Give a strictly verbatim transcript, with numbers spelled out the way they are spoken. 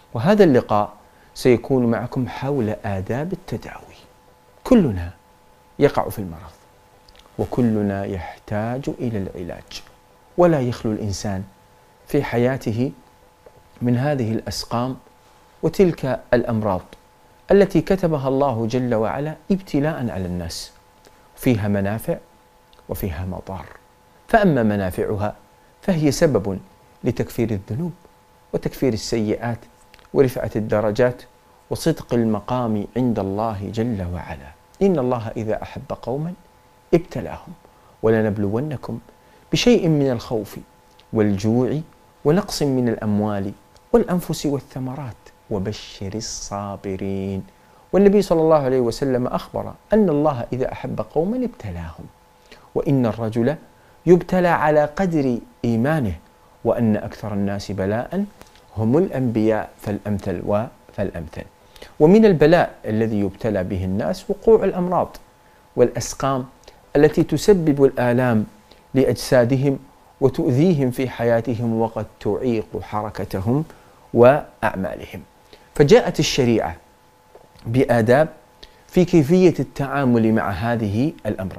وهذا اللقاء سيكون معكم حول آداب التداوي. كلنا يقع في المرض، وكلنا يحتاج إلى العلاج، ولا يخلو الإنسان في حياته من هذه الأسقام وتلك الأمراض التي كتبها الله جل وعلا ابتلاء على الناس، فيها منافع وفيها مضار. فأما منافعها فهي سبب لتكفير الذنوب وتكفير السيئات ورفعة الدرجات وصدق المقام عند الله جل وعلا. إن الله إذا أحب قوما ابتلاهم، ولنبلونكم بشيء من الخوف والجوع ونقص من الأموال والأنفس والثمرات وبشر الصابرين. والنبي صلى الله عليه وسلم أخبر أن الله إذا أحب قوما ابتلاهم، وإن الرجل يبتلى على قدر إيمانه، وأن أكثر الناس بلاء هم الأنبياء فالأمثل وفالأمثل. ومن البلاء الذي يبتلى به الناس وقوع الأمراض والأسقام التي تسبب الآلام لأجسادهم وتؤذيهم في حياتهم وقد تعيق حركتهم وأعمالهم. فجاءت الشريعة بآداب في كيفية التعامل مع هذه الأمراض.